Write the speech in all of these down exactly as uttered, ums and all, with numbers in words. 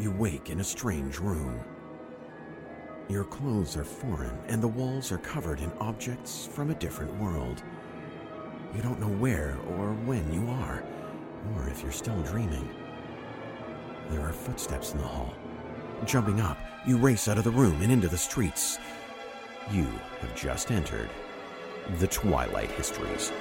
you wake in a strange room. Your clothes are foreign, and the walls are covered in objects from a different world. You don't know where or when you are, or if you're still dreaming. There are footsteps in the hall. Jumping up, you race out of the room and into the streets. You have just entered the Twilight Histories.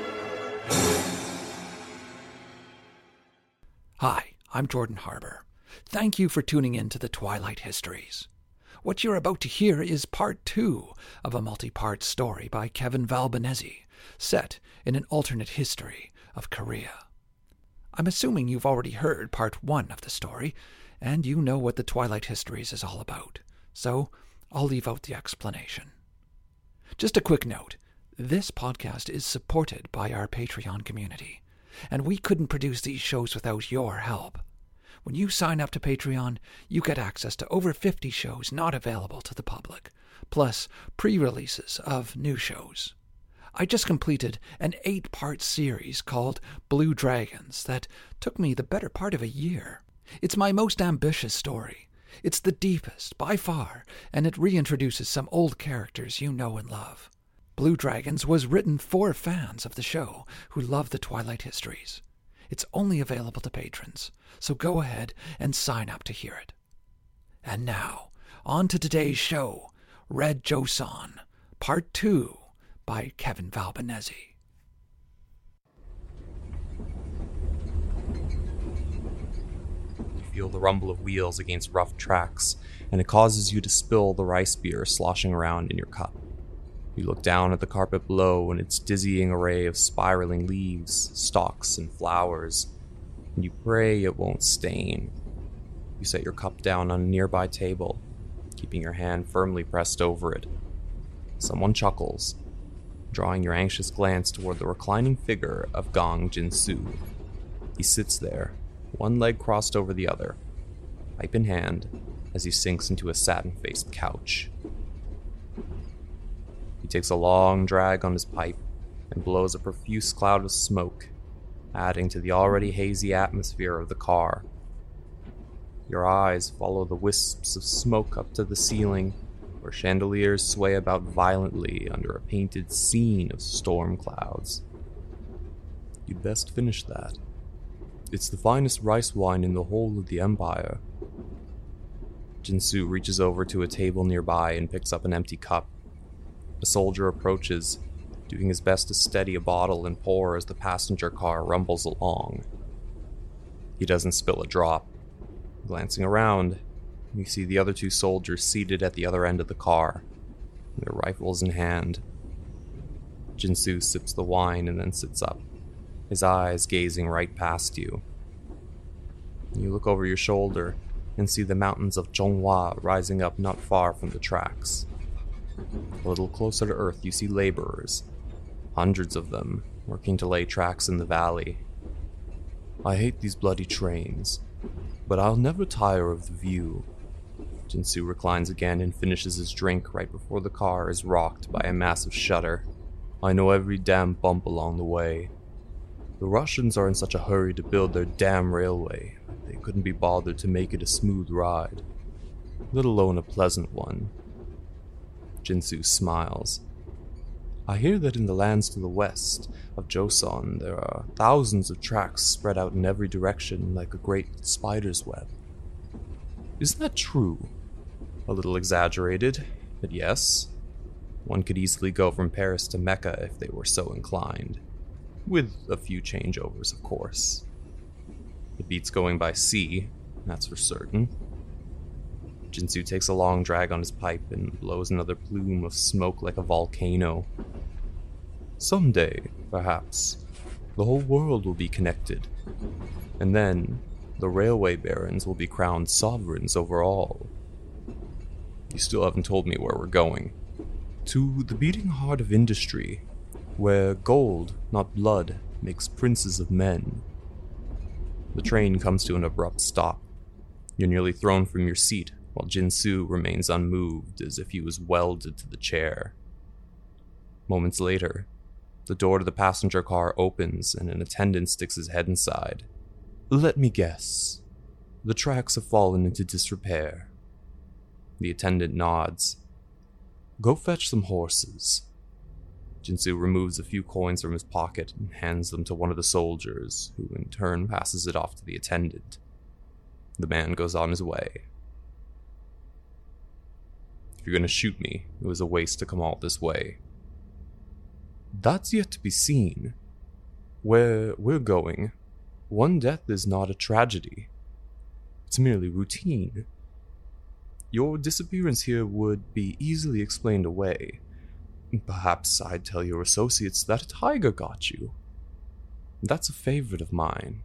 Hi, I'm Jordan Harbour. Thank you for tuning in to the Twilight Histories. What you're about to hear is part two of a multi-part story by Kevin Valbanesi, set in an alternate history of Korea. I'm assuming you've already heard part one of the story, and you know what the Twilight Histories is all about, so I'll leave out the explanation. Just a quick note, this podcast is supported by our Patreon community, and we couldn't produce these shows without your help. When you sign up to Patreon, you get access to over fifty shows not available to the public, plus pre-releases of new shows. I just completed an eight-part series called Blue Dragons that took me the better part of a year. It's my most ambitious story. It's the deepest, by far, and it reintroduces some old characters you know and love. Blue Dragons was written for fans of the show who love the Twilight Histories. It's only available to patrons, so go ahead and sign up to hear it. And now, on to today's show, Red Joseon, Part two by Kevin Valbanesi. You feel the rumble of wheels against rough tracks, and it causes you to spill the rice beer sloshing around in your cup. You look down at the carpet below and its dizzying array of spiraling leaves, stalks, and flowers, and you pray it won't stain. You set your cup down on a nearby table, keeping your hand firmly pressed over it. Someone chuckles, drawing your anxious glance toward the reclining figure of Gong Jin-soo. He sits there, one leg crossed over the other, pipe in hand, as he sinks into a satin-faced couch. He takes a long drag on his pipe and blows a profuse cloud of smoke, adding to the already hazy atmosphere of the car. Your eyes follow the wisps of smoke up to the ceiling, where chandeliers sway about violently under a painted scene of storm clouds. You'd best finish that. It's the finest rice wine in the whole of the empire. Jin-soo reaches over to a table nearby and picks up an empty cup. A soldier approaches, doing his best to steady a bottle and pour as the passenger car rumbles along. He doesn't spill a drop. Glancing around, you see the other two soldiers seated at the other end of the car, their rifles in hand. Jin-soo sips the wine and then sits up, his eyes gazing right past you. You look over your shoulder and see the mountains of Zhonghua rising up not far from the tracks. A little closer to earth, you see laborers, hundreds of them, working to lay tracks in the valley. I hate these bloody trains, but I'll never tire of the view. Jin-soo reclines again and finishes his drink right before the car is rocked by a massive shudder. I know every damn bump along the way. The Russians are in such a hurry to build their damn railway that they couldn't be bothered to make it a smooth ride, let alone a pleasant one. Jin-soo smiles. I hear that in the lands to the west of Joseon there are thousands of tracks spread out in every direction like a great spider's web. Is that true? A little exaggerated, but yes. One could easily go from Paris to Mecca if they were so inclined. With a few changeovers, of course. It beats going by sea, that's for certain. Jin-soo takes a long drag on his pipe and blows another plume of smoke like a volcano. Someday, perhaps, the whole world will be connected. And then, the railway barons will be crowned sovereigns over all. You still haven't told me where we're going. To the beating heart of industry, where gold, not blood, makes princes of men. The train comes to an abrupt stop. You're nearly thrown from your seat, while Jin-soo remains unmoved as if he was welded to the chair. Moments later, the door to the passenger car opens and an attendant sticks his head inside. Let me guess. The tracks have fallen into disrepair. The attendant nods. Go fetch some horses. Jinsu removes a few coins from his pocket and hands them to one of the soldiers, who in turn passes it off to the attendant. The man goes on his way. If you're going to shoot me, it was a waste to come all this way. That's yet to be seen. Where we're going, one death is not a tragedy. It's merely routine. Your disappearance here would be easily explained away. Perhaps I'd tell your associates that a tiger got you. That's a favorite of mine.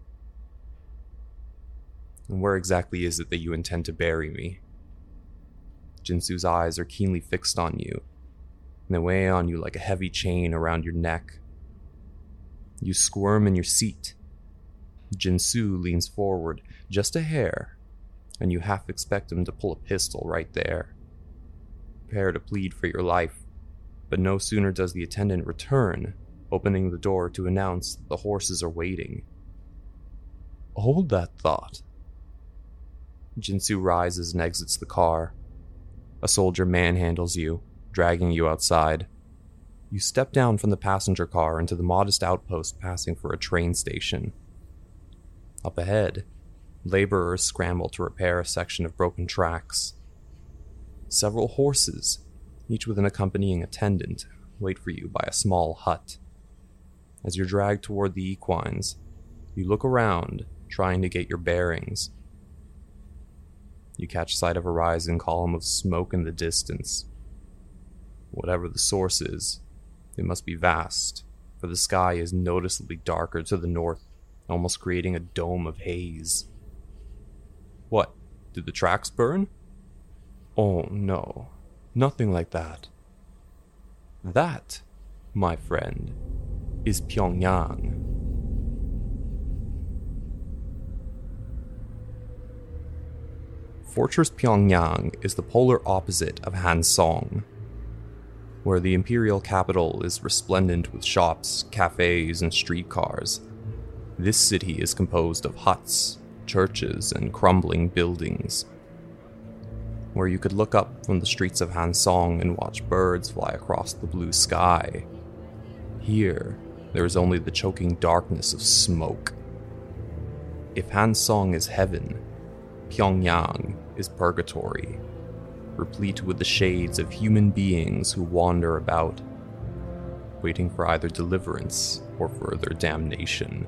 And where exactly is it that you intend to bury me? Jinsu's eyes are keenly fixed on you, and they weigh on you like a heavy chain around your neck. You squirm in your seat. Jinsu leans forward just a hair, and you half expect him to pull a pistol right there. Prepare to plead for your life, but no sooner does the attendant return, opening the door to announce that the horses are waiting. Hold that thought. Jinsu rises and exits the car. A soldier manhandles you, dragging you outside. You step down from the passenger car into the modest outpost passing for a train station. Up ahead, laborers scramble to repair a section of broken tracks. Several horses, each with an accompanying attendant, wait for you by a small hut. As you're dragged toward the equines, you look around, trying to get your bearings. You catch sight of a rising column of smoke in the distance. Whatever the source is, it must be vast, for the sky is noticeably darker to the north, almost creating a dome of haze. What? Did the tracks burn? Oh no, nothing like that. That, my friend, is Pyongyang. Fortress Pyongyang is the polar opposite of Hansong, where the imperial capital is resplendent with shops, cafes, and streetcars. This city is composed of huts, churches, and crumbling buildings. Where you could look up from the streets of Hansong and watch birds fly across the blue sky, here there is only the choking darkness of smoke. If Hansong is heaven, Pyongyang is purgatory, replete with the shades of human beings who wander about, waiting for either deliverance or further damnation.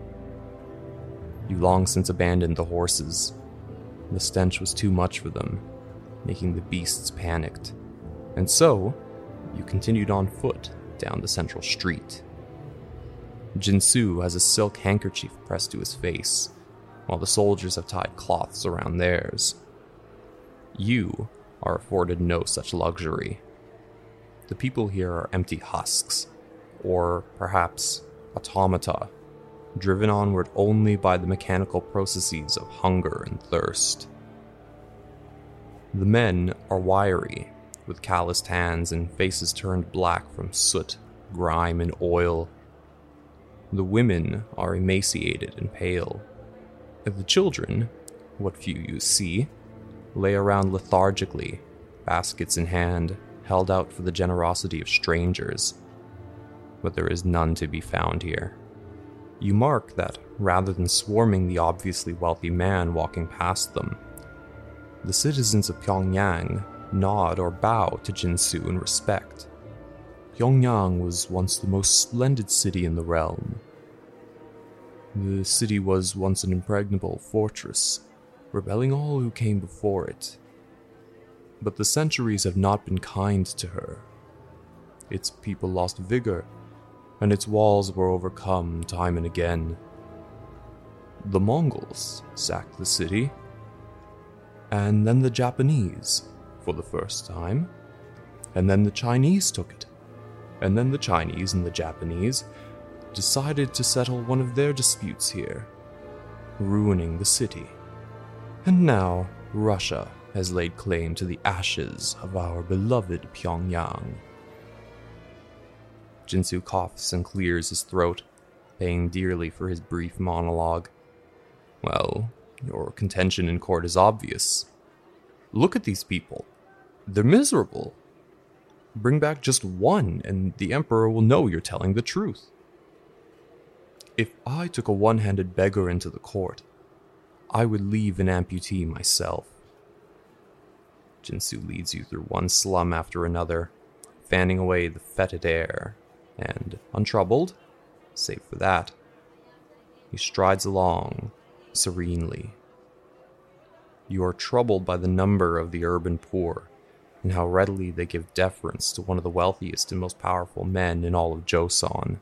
You long since abandoned the horses. The stench was too much for them, making the beasts panicked, and so you continued on foot down the central street. Jinsu has a silk handkerchief pressed to his face, while the soldiers have tied cloths around theirs. You are afforded no such luxury. The people here are empty husks, or perhaps automata, driven onward only by the mechanical processes of hunger and thirst. The men are wiry, with calloused hands and faces turned black from soot, grime, and oil. The women are emaciated and pale. The children, what few you see, lay around lethargically, baskets in hand, held out for the generosity of strangers. But there is none to be found here. You mark that, rather than swarming the obviously wealthy man walking past them, the citizens of Pyongyang nod or bow to Jinsu in respect. Pyongyang was once the most splendid city in the realm. The city was once an impregnable fortress, repelling all who came before it. But the centuries have not been kind to her. Its people lost vigor, and its walls were overcome time and again. The Mongols sacked the city, and then the Japanese, for the first time, and then the Chinese took it, and then the Chinese and the Japanese decided to settle one of their disputes here, ruining the city. And now Russia has laid claim to the ashes of our beloved Pyongyang. Jinsu coughs and clears his throat, paying dearly for his brief monologue. Well, Your contention in court is obvious. Look at these people. They're miserable. Bring back just one, and the Emperor will know you're telling the truth. If I took a one-handed beggar into the court, I would leave an amputee myself. Jinsu leads you through one slum after another, fanning away the fetid air, and, untroubled, save for that, he strides along serenely. You are troubled by the number of the urban poor, and how readily they give deference to one of the wealthiest and most powerful men in all of Joseon.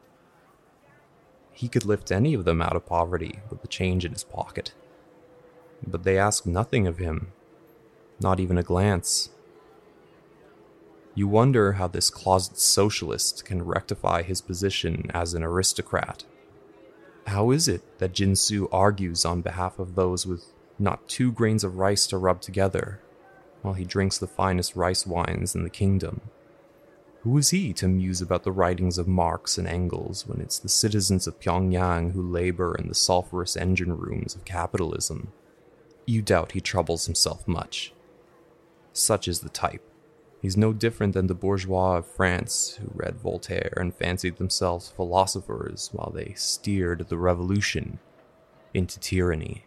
He could lift any of them out of poverty with the change in his pocket. But they ask nothing of him, not even a glance. You wonder how this closet socialist can rectify his position as an aristocrat. How is it that Jinsu argues on behalf of those with not two grains of rice to rub together, while he drinks the finest rice wines in the kingdom? Who is he to muse about the writings of Marx and Engels when it's the citizens of Pyongyang who labor in the sulfurous engine rooms of capitalism? You doubt he troubles himself much. Such is the type. He's no different than the bourgeois of France who read Voltaire and fancied themselves philosophers while they steered the revolution into tyranny.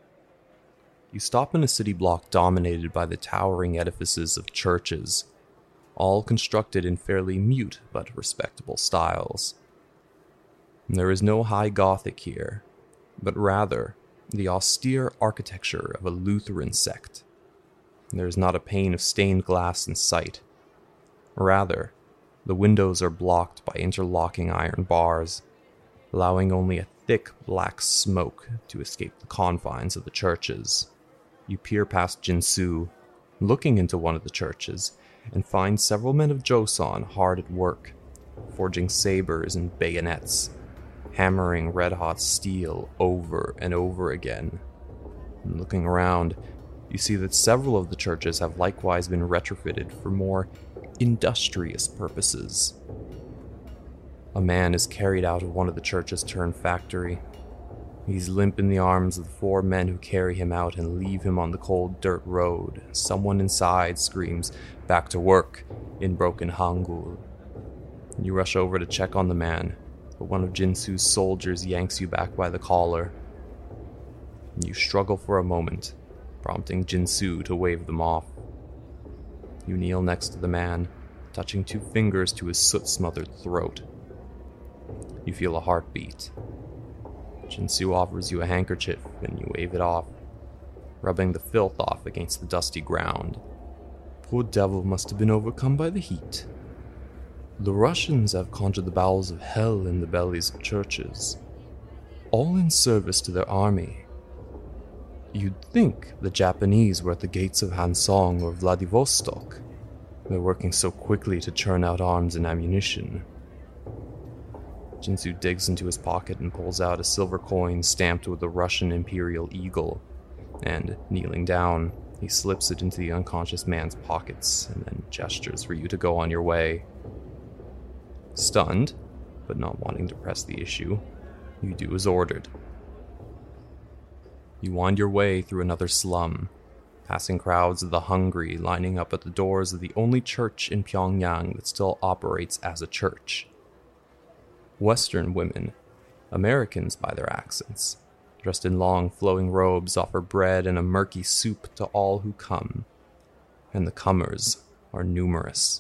You stop in a city block dominated by the towering edifices of churches, all constructed in fairly mute but respectable styles. There is no high Gothic here, but rather the austere architecture of a Lutheran sect. There is not a pane of stained glass in sight. Rather, the windows are blocked by interlocking iron bars, allowing only a thick black smoke to escape the confines of the churches. You peer past Jinsu, looking into one of the churches, and find several men of Joseon hard at work, forging sabers and bayonets, hammering red-hot steel over and over again. And looking around, you see that several of the churches have likewise been retrofitted for more industrious purposes. A man is carried out of one of the churches turned factory. He's limp in the arms of the four men who carry him out and leave him on the cold dirt road. Someone inside screams, "Back to work," in broken Hangul. You rush over to check on the man, but one of Jinsu's soldiers yanks you back by the collar. You struggle for a moment, prompting Jinsu to wave them off. You kneel next to the man, touching two fingers to his soot-smothered throat. You feel a heartbeat. Jinsu offers you a handkerchief, and you wave it off, rubbing the filth off against the dusty ground. Poor devil must have been overcome by the heat. The Russians have conjured the bowels of hell in the bellies of churches, all in service to their army. You'd think the Japanese were at the gates of Hansong or Vladivostok. They're working so quickly to churn out arms and ammunition. Jinsu digs into his pocket and pulls out a silver coin stamped with the Russian imperial eagle, and, kneeling down, he slips it into the unconscious man's pockets and then gestures for you to go on your way. Stunned, but not wanting to press the issue, you do as ordered. You wind your way through another slum, passing crowds of the hungry lining up at the doors of the only church in Pyongyang that still operates as a church. Western women, Americans by their accents, dressed in long flowing robes, offer bread and a murky soup to all who come, and the comers are numerous.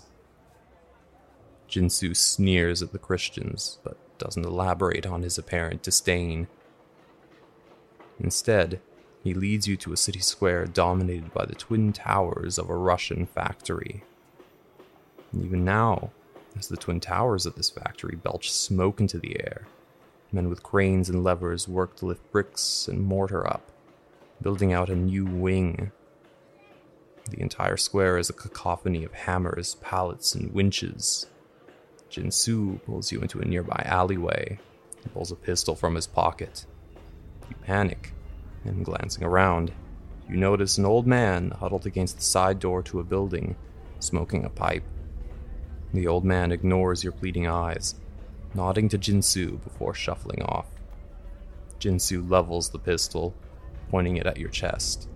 Jinsu sneers at the Christians, but doesn't elaborate on his apparent disdain. Instead, he leads you to a city square dominated by the twin towers of a Russian factory. And even now, as the twin towers of this factory belch smoke into the air, men with cranes and levers work to lift bricks and mortar up, building out a new wing. The entire square is a cacophony of hammers, pallets, and winches. Jinsu pulls you into a nearby alleyway and pulls a pistol from his pocket. You panic, and glancing around, you notice an old man huddled against the side door to a building, smoking a pipe. The old man ignores your pleading eyes, nodding to Jinsu before shuffling off. Jinsu levels the pistol, pointing it at your chest.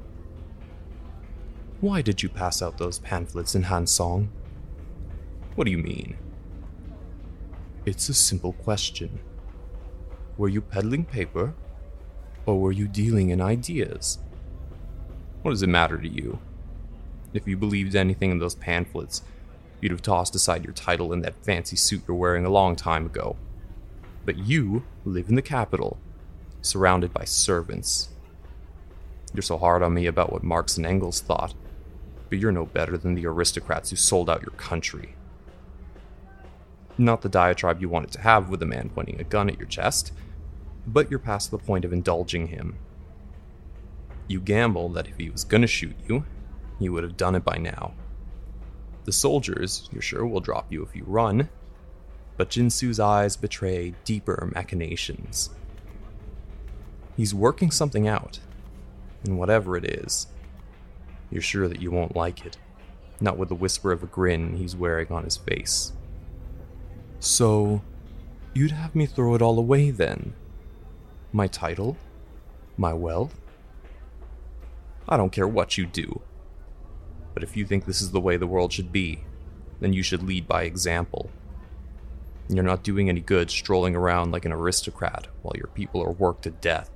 Why did you pass out those pamphlets in Hansong? What do you mean? It's a simple question. Were you peddling paper, or were you dealing in ideas? What does it matter to you? If you believed anything in those pamphlets, you'd have tossed aside your title and that fancy suit you're wearing a long time ago. But you live in the capital, surrounded by servants. You're so hard on me about what Marx and Engels thought, but you're no better than the aristocrats who sold out your country. Not the diatribe you wanted to have with a man pointing a gun at your chest, but you're past the point of indulging him. You gamble that if he was gonna shoot you, he would have done it by now. The soldiers, you're sure, will drop you if you run, but Jinsu's eyes betray deeper machinations. He's working something out, and whatever it is, you're sure that you won't like it, not with the whisper of a grin he's wearing on his face. So, you'd have me throw it all away then? My title? My wealth? I don't care what you do. But if you think this is the way the world should be, then you should lead by example. You're not doing any good strolling around like an aristocrat while your people are worked to death.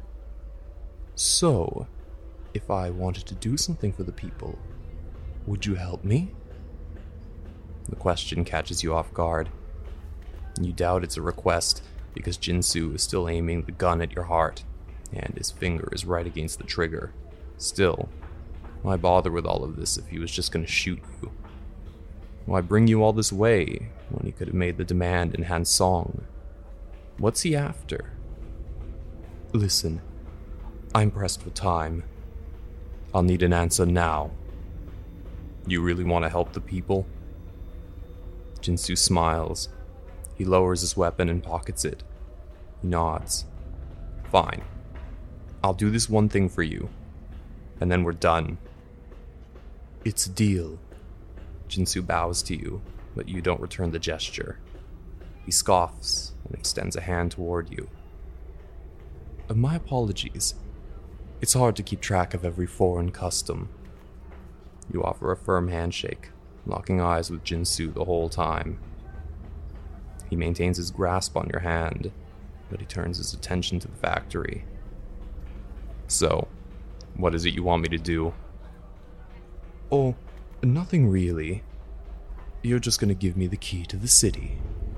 So, if I wanted to do something for the people, would you help me? The question catches you off guard. You doubt it's a request because Jinsu is still aiming the gun at your heart, and his finger is right against the trigger. Still, why bother with all of this if he was just going to shoot you? Why bring you all this way when he could have made the demand in Hansong? What's he after? Listen, I'm pressed for time. I'll need an answer now. You really want to help the people? Jinsu smiles. He lowers his weapon and pockets it. He nods. Fine. I'll do this one thing for you, and then we're done. It's a deal. Jinsu bows to you, but you don't return the gesture. He scoffs and extends a hand toward you. Uh, my apologies. It's hard to keep track of every foreign custom. You offer a firm handshake, locking eyes with Jinsu the whole time. He maintains his grasp on your hand, but he turns his attention to the factory. So, what is it you want me to do? Oh, nothing really. You're just gonna give me the key to the city.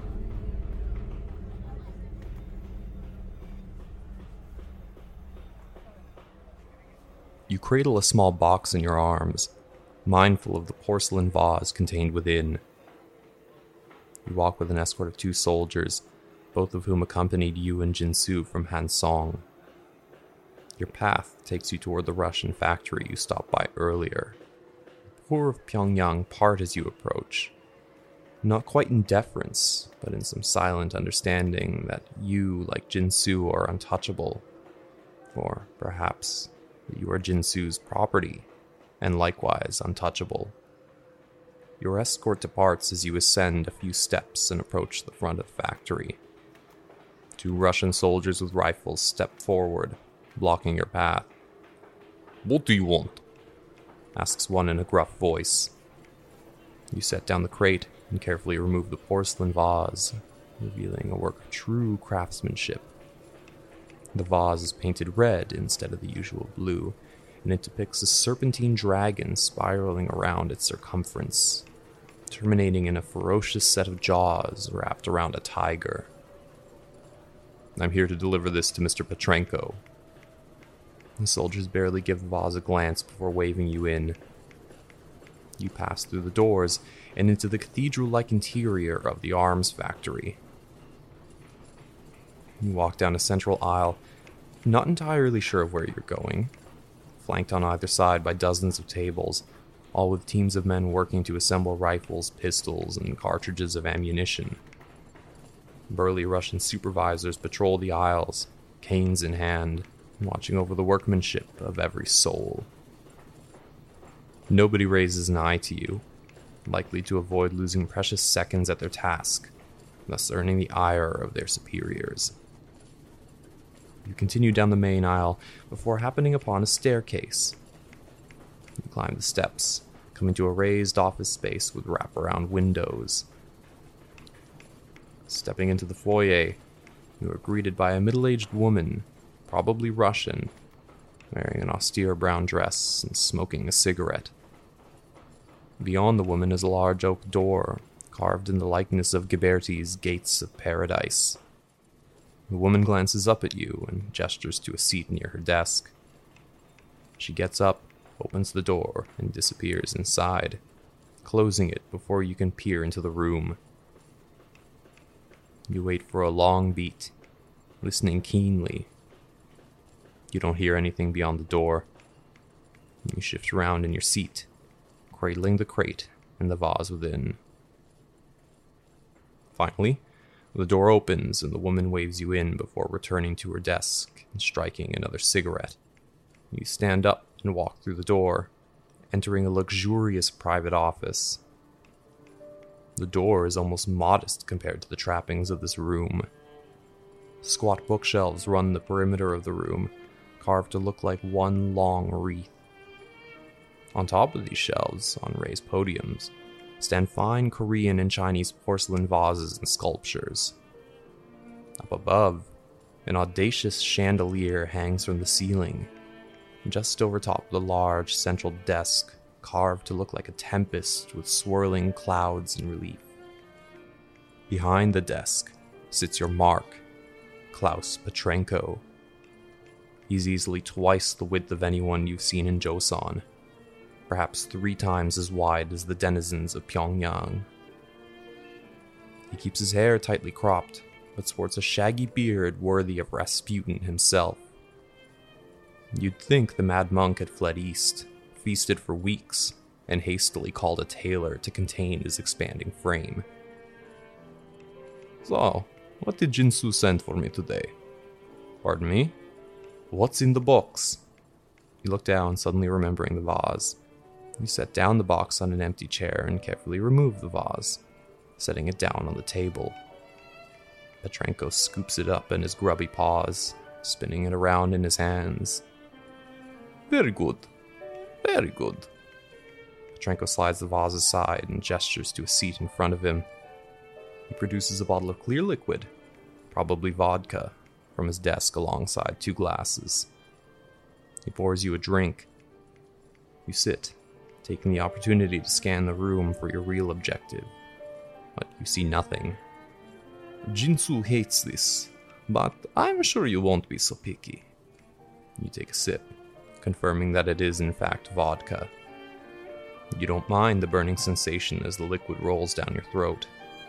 You cradle a small box in your arms, mindful of the porcelain vase contained within. You walk with an escort of two soldiers, both of whom accompanied you and Jinsu from Hansong. Your path takes you toward the Russian factory you stopped by earlier. The poor of Pyongyang part as you approach, not quite in deference, but in some silent understanding that you, like Jinsu, are untouchable, or perhaps that you are Jinsu's property, and likewise untouchable. Your escort departs as you ascend a few steps and approach the front of the factory. Two Russian soldiers with rifles step forward, blocking your path. What do you want? Asks one in a gruff voice. You set down the crate and carefully remove the porcelain vase, revealing a work of true craftsmanship. The vase is painted red instead of the usual blue, and it depicts a serpentine dragon spiraling around its circumference, terminating in a ferocious set of jaws wrapped around a tiger. I'm here to deliver this to Mister Petrenko. The soldiers barely give the vase a glance before waving you in. You pass through the doors and into the cathedral-like interior of the arms factory. You walk down a central aisle, not entirely sure of where you're going, flanked on either side by dozens of tables, all with teams of men working to assemble rifles, pistols, and cartridges of ammunition. Burly Russian supervisors patrol the aisles, canes in hand, watching over the workmanship of every soul. Nobody raises an eye to you, likely to avoid losing precious seconds at their task, thus earning the ire of their superiors. You continue down the main aisle before happening upon a staircase. You climb the steps, coming to a raised office space with wraparound windows. Stepping into the foyer, you are greeted by a middle-aged woman, probably Russian, wearing an austere brown dress and smoking a cigarette. Beyond the woman is a large oak door, carved in the likeness of Ghiberti's Gates of Paradise. The woman glances up at you and gestures to a seat near her desk. She gets up, opens the door, and disappears inside, closing it before you can peer into the room. You wait for a long beat, listening keenly. You don't hear anything beyond the door. You shift around in your seat, cradling the crate and the vase within. Finally, the door opens and the woman waves you in before returning to her desk and striking another cigarette. You stand up and walk through the door, entering a luxurious private office. The door is almost modest compared to the trappings of this room. Squat bookshelves run the perimeter of the room, carved to look like one long wreath. On top of these shelves, on raised podiums, stand fine Korean and Chinese porcelain vases and sculptures. Up above, an audacious chandelier hangs from the ceiling, just over top of the large central desk, carved to look like a tempest with swirling clouds in relief. Behind the desk sits your mark, Klaus Petrenko. He's easily twice the width of anyone you've seen in Joseon, perhaps three times as wide as the denizens of Pyongyang. He keeps his hair tightly cropped, but sports a shaggy beard worthy of Rasputin himself. You'd think the mad monk had fled east, feasted for weeks, and hastily called a tailor to contain his expanding frame. So, what did Jinsu send for me today? Pardon me? What's in the box? You look down, suddenly remembering the vase. You set down the box on an empty chair and carefully remove the vase, setting it down on the table. Petrenko scoops it up in his grubby paws, spinning it around in his hands. Very good. Very good. Petrenko slides the vase aside and gestures to a seat in front of him. He produces a bottle of clear liquid, probably vodka, from his desk alongside two glasses. He pours you a drink. You sit, taking the opportunity to scan the room for your real objective. But you see nothing. Jinsu hates this, but I'm sure you won't be so picky. You take a sip, confirming that it is in fact vodka. You don't mind the burning sensation as the liquid rolls down your throat.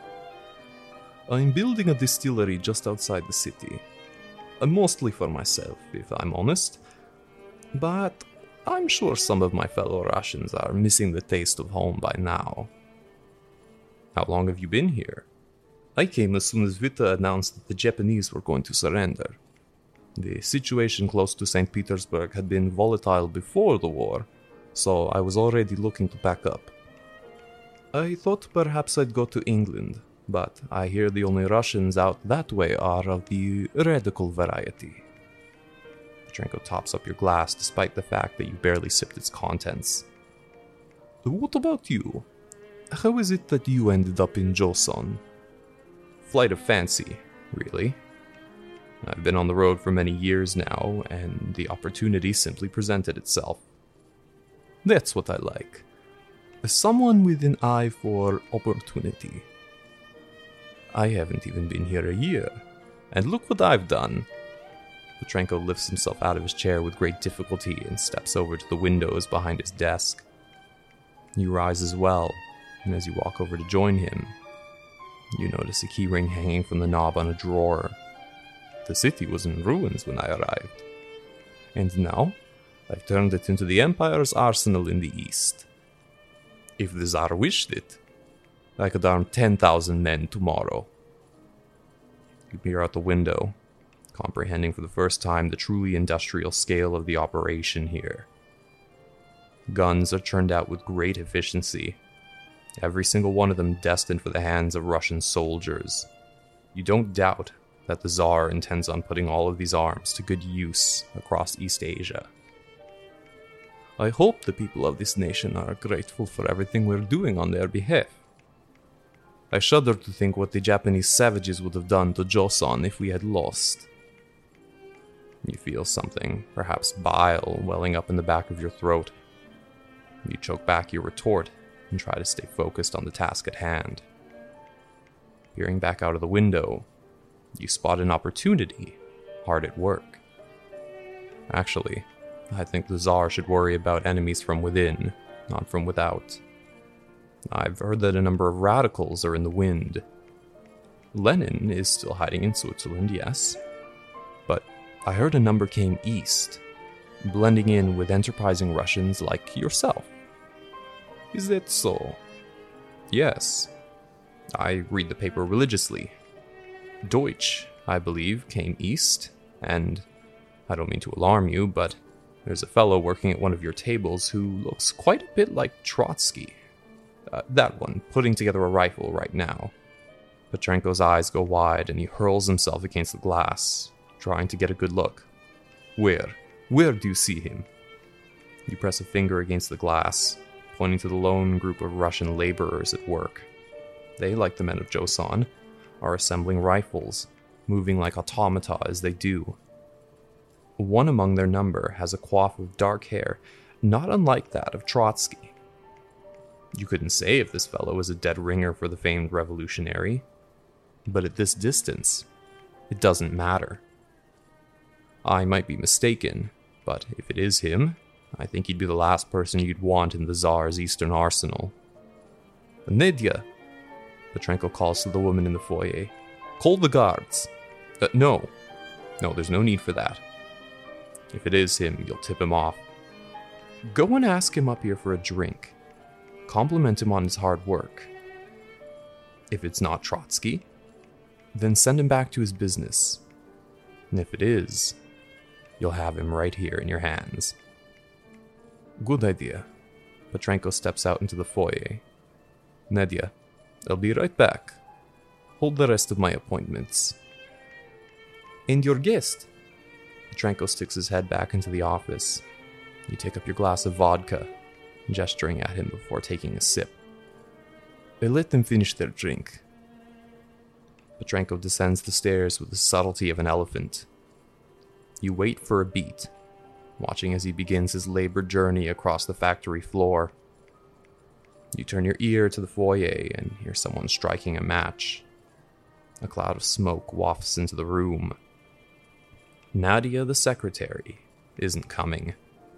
I'm building a distillery just outside the city. Mostly for myself, if I'm honest. But I'm sure some of my fellow Russians are missing the taste of home by now. How long have you been here? I came as soon as Vita announced that the Japanese were going to surrender. The situation close to Saint Petersburg had been volatile before the war, so I was already looking to pack up. I thought perhaps I'd go to England, but I hear the only Russians out that way are of the radical variety. Petrenko tops up your glass despite the fact that you barely sipped its contents. What about you? How is it that you ended up in Joseon? Flight of fancy, really. I've been on the road for many years now, and the opportunity simply presented itself. That's what I like. Someone with an eye for opportunity. I haven't even been here a year, and look what I've done. Petrenko lifts himself out of his chair with great difficulty and steps over to the windows behind his desk. You rise as well, and as you walk over to join him, you notice a keyring hanging from the knob on a drawer. The city was in ruins when I arrived, and now I've turned it into the Empire's arsenal in the east. If the Tsar wished it, I could arm ten thousand men tomorrow. You peer out the window, comprehending for the first time the truly industrial scale of the operation here. Guns are churned out with great efficiency, every single one of them destined for the hands of Russian soldiers. You don't doubt that the Tsar intends on putting all of these arms to good use across East Asia. I hope the people of this nation are grateful for everything we're doing on their behalf. I shudder to think what the Japanese savages would have done to Joseon if we had lost. You feel something, perhaps bile, welling up in the back of your throat. You choke back your retort and try to stay focused on the task at hand. Peering back out of the window, you spot an opportunity hard at work. Actually, I think the Tsar should worry about enemies from within, not from without. I've heard that a number of radicals are in the wind. Lenin is still hiding in Switzerland, yes. But I heard a number came east, blending in with enterprising Russians like yourself. Is that so? Yes. I read the paper religiously. Deutsch, I believe, came east, and I don't mean to alarm you, but there's a fellow working at one of your tables who looks quite a bit like Trotsky. Uh, that one, putting together a rifle right now. Petrenko's eyes go wide and he hurls himself against the glass, trying to get a good look. Where? Where do you see him? You press a finger against the glass, pointing to the lone group of Russian laborers at work. They, like the men of Joseon, are assembling rifles, moving like automata as they do. One among their number has a coif of dark hair, not unlike that of Trotsky. You couldn't say if this fellow is a dead ringer for the famed revolutionary, but at this distance, it doesn't matter. I might be mistaken, but if it is him, I think he'd be the last person you'd want in the Tsar's eastern arsenal. Nedya, Petrenko calls to the woman in the foyer. Call the guards. Uh, no. No, there's no need for that. If it is him, you'll tip him off. Go and ask him up here for a drink. Compliment him on his hard work. If it's not Trotsky, then send him back to his business. And if it is, you'll have him right here in your hands. Good idea. Petrenko steps out into the foyer. Nedya, I'll be right back. Hold the rest of my appointments. And your guest? Petrenko sticks his head back into the office. You take up your glass of vodka, gesturing at him before taking a sip. I let them finish their drink. Petrenko descends the stairs with the subtlety of an elephant. You wait for a beat, watching as he begins his labored journey across the factory floor. You turn your ear to the foyer and hear someone striking a match. A cloud of smoke wafts into the room. Nadia, the secretary, isn't coming.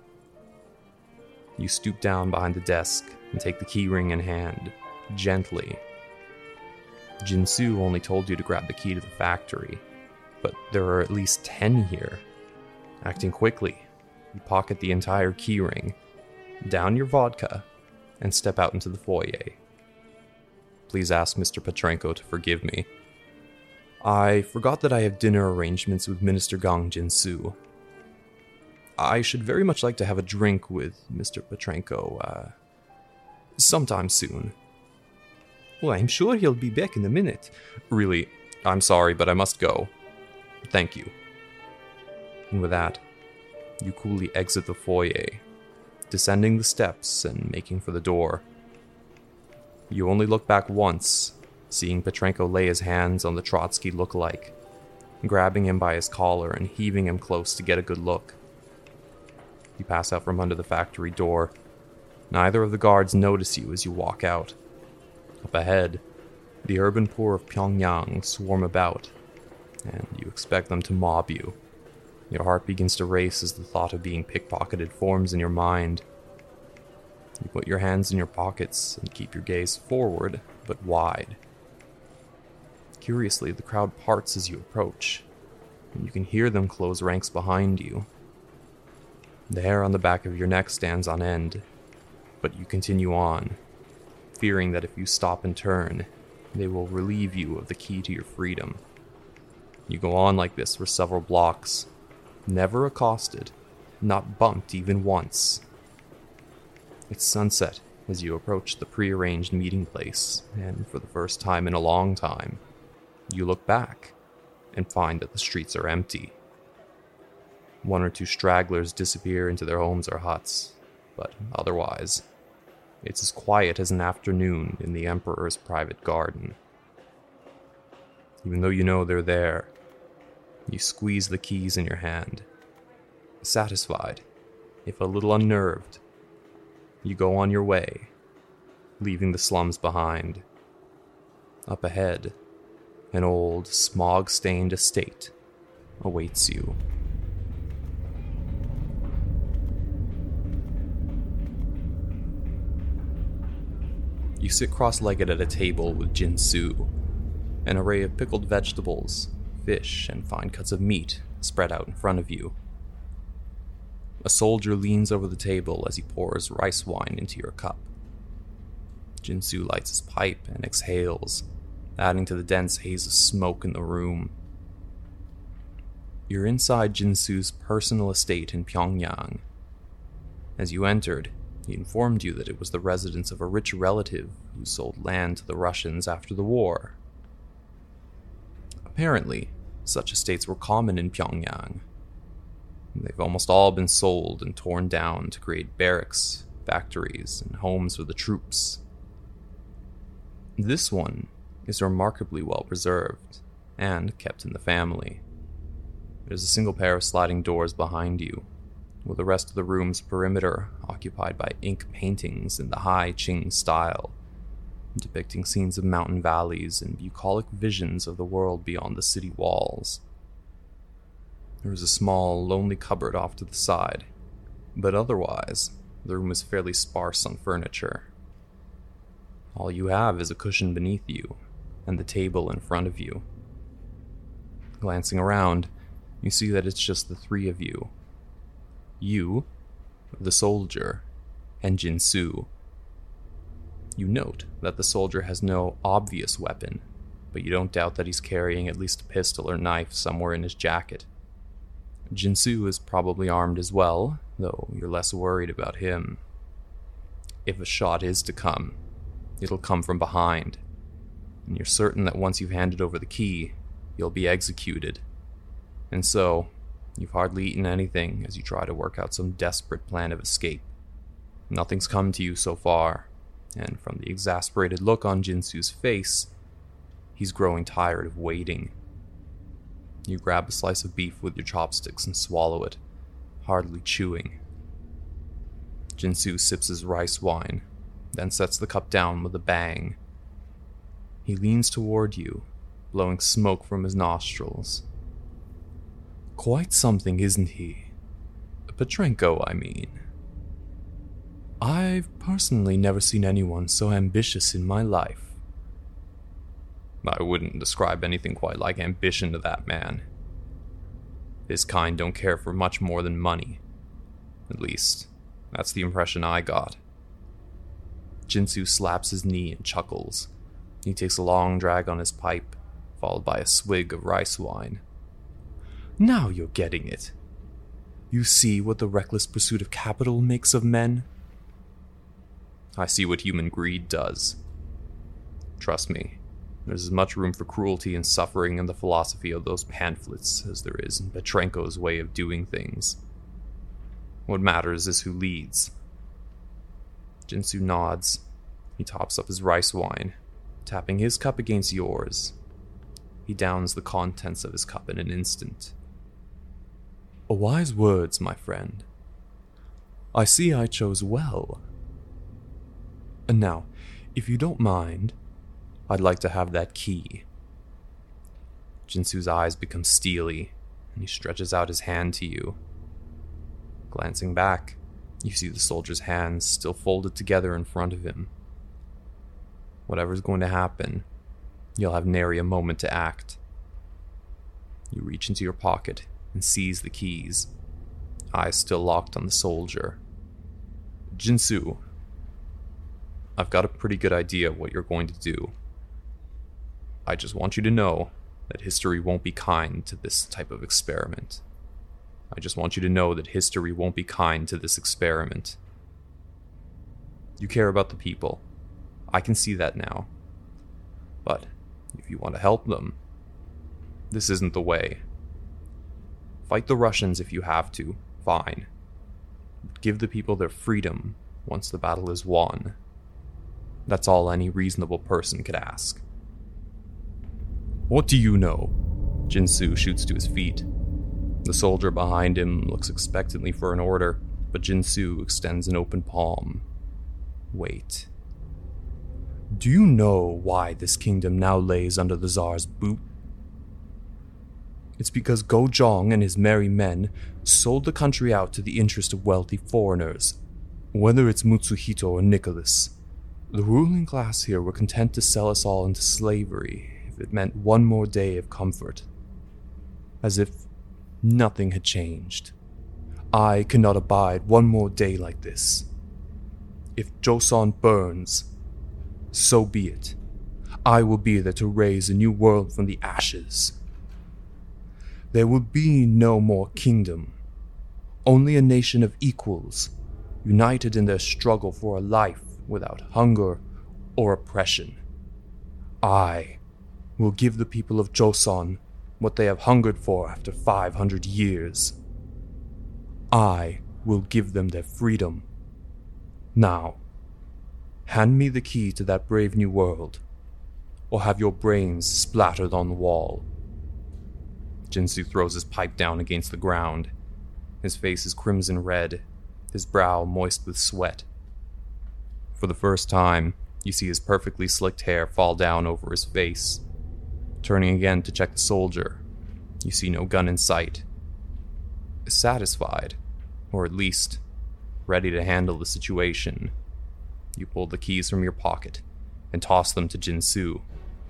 You stoop down behind the desk and take the keyring in hand, gently. Jinsu only told you to grab the key to the factory, but there are at least ten here. Acting quickly, you pocket the entire keyring, down your vodka, and step out into the foyer. Please ask Mister Petrenko to forgive me. I forgot that I have dinner arrangements with Minister Gang Jinsu. I should very much like to have a drink with Mister Petrenko, uh, sometime soon. Well, I'm sure he'll be back in a minute. Really, I'm sorry, but I must go. Thank you. And with that, you coolly exit the foyer, descending the steps and making for the door. You only look back once, seeing Petrenko lay his hands on the Trotsky look-alike, grabbing him by his collar and heaving him close to get a good look. You pass out from under the factory door. Neither of the guards notice you as you walk out. Up ahead, the urban poor of Pyongyang swarm about, and you expect them to mob you. Your heart begins to race as the thought of being pickpocketed forms in your mind. You put your hands in your pockets and keep your gaze forward, but wide. Curiously, the crowd parts as you approach, and you can hear them close ranks behind you. The hair on the back of your neck stands on end, but you continue on, fearing that if you stop and turn, they will relieve you of the key to your freedom. You go on like this for several blocks, never accosted, not bumped even once. It's sunset as you approach the prearranged meeting place, and for the first time in a long time, you look back and find that the streets are empty. One or two stragglers disappear into their homes or huts, but otherwise, it's as quiet as an afternoon in the Emperor's private garden. Even though you know they're there, you squeeze the keys in your hand. Satisfied, if a little unnerved, you go on your way, leaving the slums behind. Up ahead, an old, smog-stained estate awaits you. You sit cross-legged at a table with Jin-Soo, an array of pickled vegetables, fish, and fine cuts of meat spread out in front of you. A soldier leans over the table as he pours rice wine into your cup. Jin-Soo lights his pipe and exhales, adding to the dense haze of smoke in the room. You're inside Jin-Soo's personal estate in Pyongyang. As you entered, he informed you that it was the residence of a rich relative who sold land to the Russians after the war. Apparently, such estates were common in Pyongyang. They've almost all been sold and torn down to create barracks, factories, and homes for the troops. This one is remarkably well preserved and kept in the family. There's a single pair of sliding doors behind you, with the rest of the room's perimeter occupied by ink paintings in the high Qing style, depicting scenes of mountain valleys and bucolic visions of the world beyond the city walls. There is a small, lonely cupboard off to the side, but otherwise, the room is fairly sparse on furniture. All you have is a cushion beneath you, and the table in front of you. Glancing around, you see that it's just the three of you. You, the soldier, and Jin-Soo. You note that the soldier has no obvious weapon, but you don't doubt that he's carrying at least a pistol or knife somewhere in his jacket. Jin-Soo is probably armed as well, though you're less worried about him. If a shot is to come, it'll come from behind, and you're certain that once you've handed over the key, you'll be executed. And so, you've hardly eaten anything as you try to work out some desperate plan of escape. Nothing's come to you so far, and from the exasperated look on Jin-Soo's face, he's growing tired of waiting. You grab a slice of beef with your chopsticks and swallow it, hardly chewing. Jin-Soo sips his rice wine, then sets the cup down with a bang. He leans toward you, blowing smoke from his nostrils. Quite something, isn't he? Petrenko, I mean. I've personally never seen anyone so ambitious in my life. I wouldn't describe anything quite like ambition to that man. His kind don't care for much more than money. At least, that's the impression I got. Jin-Soo slaps his knee and chuckles. He takes a long drag on his pipe, followed by a swig of rice wine. Now you're getting it. You see what the reckless pursuit of capital makes of men? I see what human greed does. Trust me, there's as much room for cruelty and suffering in the philosophy of those pamphlets as there is in Petrenko's way of doing things. What matters is who leads. Jin-Soo nods. He tops up his rice wine, tapping his cup against yours. He downs the contents of his cup in an instant. A wise words, my friend. I see I chose well. And now, if you don't mind, I'd like to have that key. Jin-Soo's eyes become steely, and he stretches out his hand to you. Glancing back, you see the soldier's hands still folded together in front of him. Whatever's going to happen, you'll have nary a moment to act. You reach into your pocket and seize the keys, eyes still locked on the soldier. Jin-Soo, I've got a pretty good idea of what you're going to do. I just want you to know that history won't be kind to this type of experiment. I just want you to know that history won't be kind to this experiment. You care about the people. I can see that now. But if you want to help them, This isn't the way. Fight the Russians if you have to, fine. But give the people their freedom once the battle is won. That's all any reasonable person could ask. What do you know? Jinsu shoots to his feet. The soldier behind him looks expectantly for an order, but Jinsu extends an open palm. Wait. Do you know why this kingdom now lays under the Tsar's boot? It's because Go Zhong and his merry men sold the country out to the interest of wealthy foreigners. Whether it's Mutsuhito or Nicholas, the ruling class here were content to sell us all into slavery if it meant one more day of comfort. As if nothing had changed. I cannot abide one more day like this. If Joseon burns, so be it. I will be there to raise a new world from the ashes. There will be no more kingdom, only a nation of equals, united in their struggle for a life without hunger or oppression. I will give the people of Joseon what they have hungered for after five hundred years. I will give them their freedom. Now, hand me the key to that brave new world, or have your brains splattered on the wall. Jinsu throws his pipe down against the ground. His face is crimson red, his brow moist with sweat. For the first time, you see his perfectly slicked hair fall down over his face. Turning again to check the soldier, you see no gun in sight. Satisfied, or at least ready to handle the situation, you pull the keys from your pocket and toss them to Jinsu.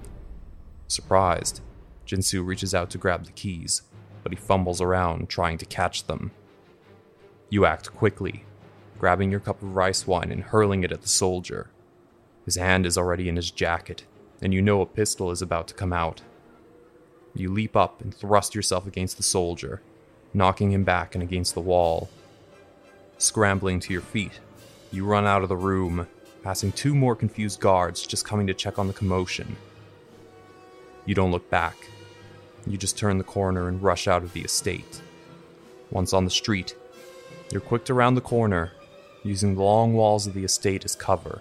Surprised, Jinsu reaches out to grab the keys, but he fumbles around trying to catch them. You act quickly, grabbing your cup of rice wine and hurling it at the soldier. His hand is already in his jacket, and you know a pistol is about to come out. You leap up and thrust yourself against the soldier, knocking him back and against the wall. Scrambling to your feet, you run out of the room, passing two more confused guards just coming to check on the commotion. You don't look back. You just turn the corner and rush out of the estate. Once on the street, you're quick to round the corner, using the long walls of the estate as cover.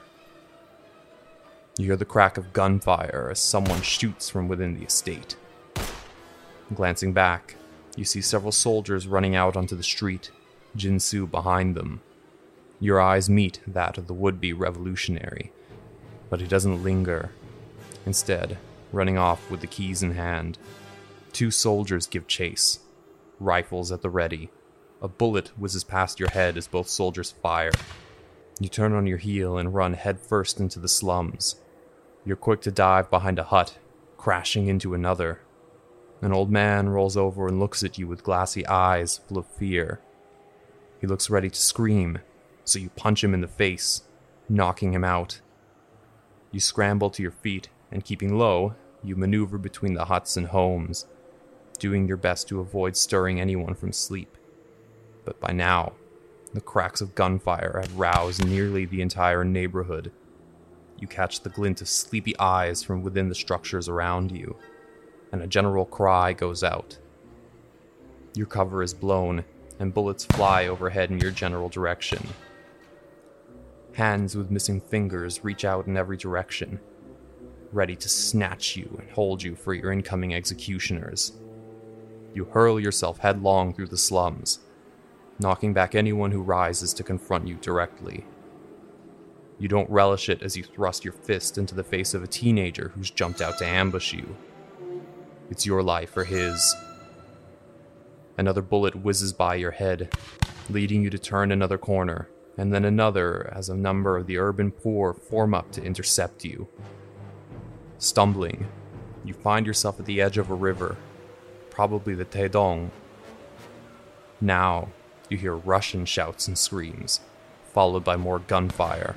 You hear the crack of gunfire as someone shoots from within the estate. Glancing back, you see several soldiers running out onto the street, Jinsu behind them. Your eyes meet that of the would-be revolutionary, but he doesn't linger. Instead, running off with the keys in hand, two soldiers give chase, rifles at the ready. A bullet whizzes past your head as both soldiers fire. You turn on your heel and run headfirst into the slums. You're quick to dive behind a hut, crashing into another. An old man rolls over and looks at you with glassy eyes full of fear. He looks ready to scream, so you punch him in the face, knocking him out. You scramble to your feet, and keeping low, you maneuver between the huts and homes, doing your best to avoid stirring anyone from sleep. But by now, the cracks of gunfire have roused nearly the entire neighborhood. You catch the glint of sleepy eyes from within the structures around you, and a general cry goes out. Your cover is blown, and bullets fly overhead in your general direction. Hands with missing fingers reach out in every direction, ready to snatch you and hold you for your incoming executioners. You hurl yourself headlong through the slums, knocking back anyone who rises to confront you directly. You don't relish it as you thrust your fist into the face of a teenager who's jumped out to ambush you. It's your life or his. Another bullet whizzes by your head, leading you to turn another corner, and then another as a number of the urban poor form up to intercept you. Stumbling, you find yourself at the edge of a river, probably the Taedong. Now, you hear Russian shouts and screams, followed by more gunfire.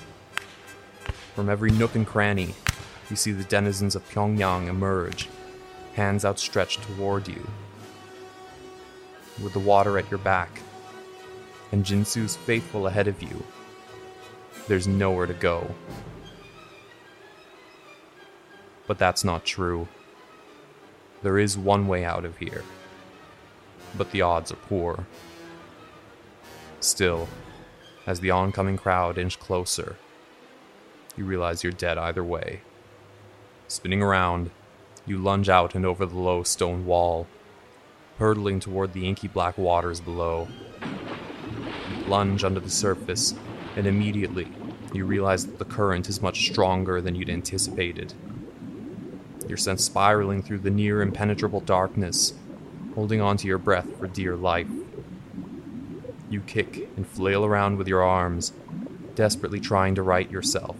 From every nook and cranny, you see the denizens of Pyongyang emerge, hands outstretched toward you. With the water at your back, and Jinsu's faithful ahead of you, there's nowhere to go. But that's not true. There is one way out of here, but the odds are poor. Still, as the oncoming crowd inch closer, you realize you're dead either way. Spinning around, you lunge out and over the low stone wall, hurtling toward the inky black waters below. You plunge under the surface, and immediately you realize that the current is much stronger than you'd anticipated. You're sent spiraling through the near impenetrable darkness, holding onto your breath for dear life. You kick and flail around with your arms, desperately trying to right yourself.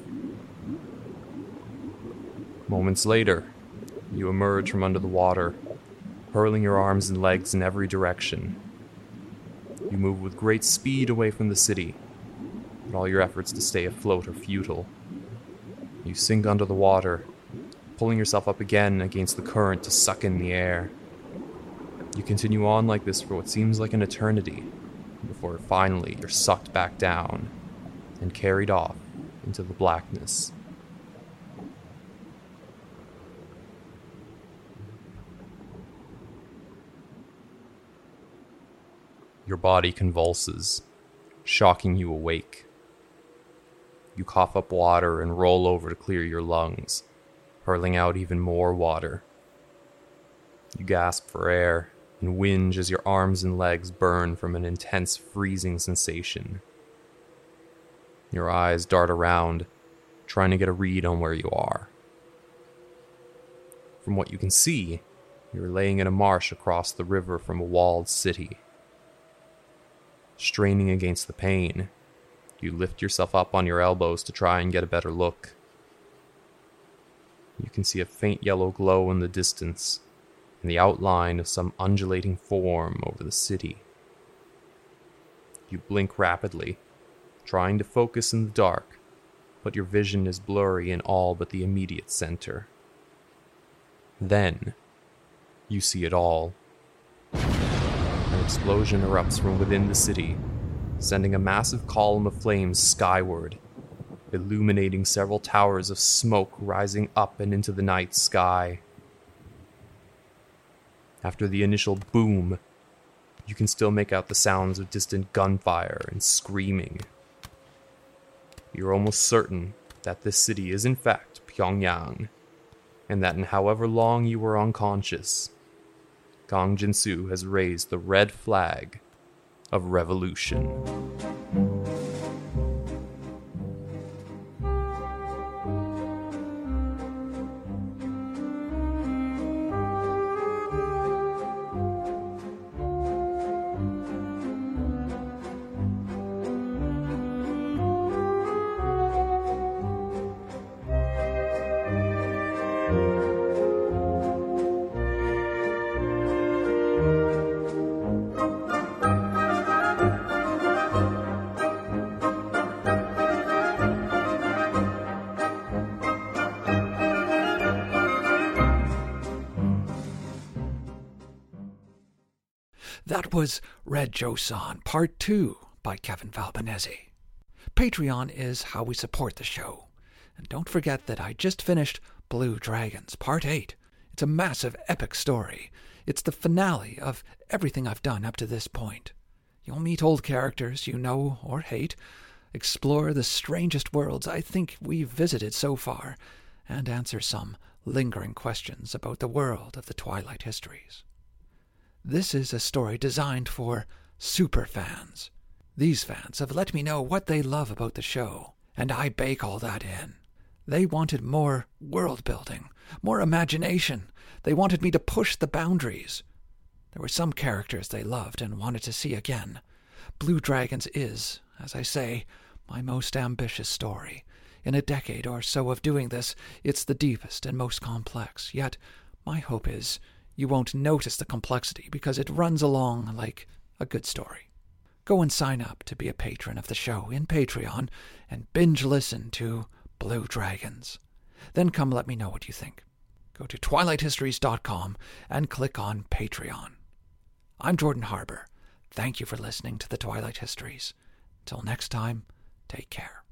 Moments later, you emerge from under the water, hurling your arms and legs in every direction. You move with great speed away from the city, but all your efforts to stay afloat are futile. You sink under the water, pulling yourself up again against the current to suck in the air. You continue on like this for what seems like an eternity, before finally you're sucked back down and carried off into the blackness. Your body convulses, shocking you awake. You cough up water and roll over to clear your lungs, hurling out even more water. You gasp for air and whinge as your arms and legs burn from an intense freezing sensation. Your eyes dart around, trying to get a read on where you are. From what you can see, you're laying in a marsh across the river from a walled city. Straining against the pain, you lift yourself up on your elbows to try and get a better look. You can see a faint yellow glow in the distance, and the outline of some undulating form over the city. You blink rapidly, trying to focus in the dark, but your vision is blurry in all but the immediate center. Then, you see it all. An explosion erupts from within the city, sending a massive column of flames skyward, illuminating several towers of smoke rising up and into the night sky. After the initial boom, you can still make out the sounds of distant gunfire and screaming. You're almost certain that this city is in fact Pyongyang, and that in however long you were unconscious, Gong Jinsu has raised the red flag of revolution. That was Red Joseon Part two by Kevin Valbanese. Patreon is how we support the show. And don't forget that I just finished Blue Dragons Part eight. It's a massive epic story. It's the finale of everything I've done up to this point. You'll meet old characters you know or hate, explore the strangest worlds I think we've visited so far, and answer some lingering questions about the world of the Twilight Histories. This is a story designed for super fans. These fans have let me know what they love about the show, and I bake all that in. They wanted more world building, more imagination. They wanted me to push the boundaries. There were some characters they loved and wanted to see again. Blue Dragons is, as I say, my most ambitious story. In a decade or so of doing this, it's the deepest and most complex. Yet, my hope is you won't notice the complexity because it runs along like a good story. Go and sign up to be a patron of the show in Patreon and binge listen to Blue Dragons. Then come let me know what you think. Go to twilight histories dot com and click on Patreon. I'm Jordan Harbour. Thank you for listening to the Twilight Histories. Till next time, take care.